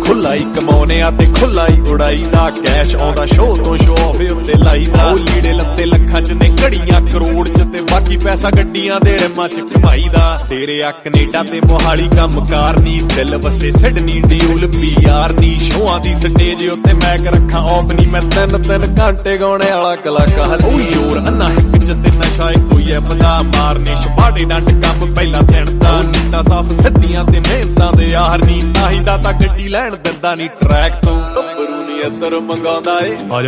ਖੁੱਲਾ ਹੀ ਕਮਾਉਨੇ ਆ ਤੇ ਖੁੱਲਾ ਹੀ ਉਡਾਈਦਾ ਕੈਸ਼ ਆਉਂਦਾ ਸ਼ੋਅ ਤੋਂ ਸ਼ੋਅ ਆਫ ਉੱਤੇ ਲਾਈਦਾ ਉਹ ਲੀੜੇ ਲੱਤੇ ਲੱਖਾਂ ਚ ਨੇ ਘੜੀਆਂ ਕਰੋੜ ਚ ਤੇ ਬਾਕੀ ਪੈਸਾ ਗੱਡੀਆਂ ਦੇ ਰਿਮਾਂ ਚ ਕਮਾਈਦਾ ਤੇਰੇ ਆ ਕੈਨੇਡਾ ਤੇ ਮੋਹਾਲੀ ਕੰਮਕਾਰ ਨੀ ਦਿਲ ਵਸੇ ਸਿਡਨੀ ਡਿਊਲ ਪੀਆਰ ਨੀ ਸ਼ੋਆਂ ਦੀ ਸਟੇਜ ਉੱਤੇ ਮੈਕ ਰੱਖਾਂ ਆਫ ਨੀ ਮੈਂ 3 ਘੰਟੇ ਗਾਉਣੇ ਵਾਲਾ ਕਲਾਕਾਰ ਉਹ ਯੋਰ ਅੰਨਾ ਹਿੱਕ ਚ ਤੇ ਨਸ਼ਾ ਕੋਈ ਐ ਪਤਾ ਮਾਰਨੇ ਛਪਾੜੇ ਡੰਡ ਕੰਮ ਪਹਿਲਾਂ ਦਿਨ ਦਾ ਨੀਤਾ ਸਾਫ ਸਿੱਧੀਆਂ ਤੇ ਮਿਹਨਤਾਂ ਦੇ ਯਾਰ ਨੀ ਤਾਹੀ ਦਾ ਤਾਂ ਗੱਡੀ ਲੈਣ ਦਿੰਦਾ ਨੀ ਟਰੈਕ ਤੋਂ ਗੱਭਰੂ ਨੀ ਇੱਧਰ ਮੰਗਾਉਂਦਾ ਏ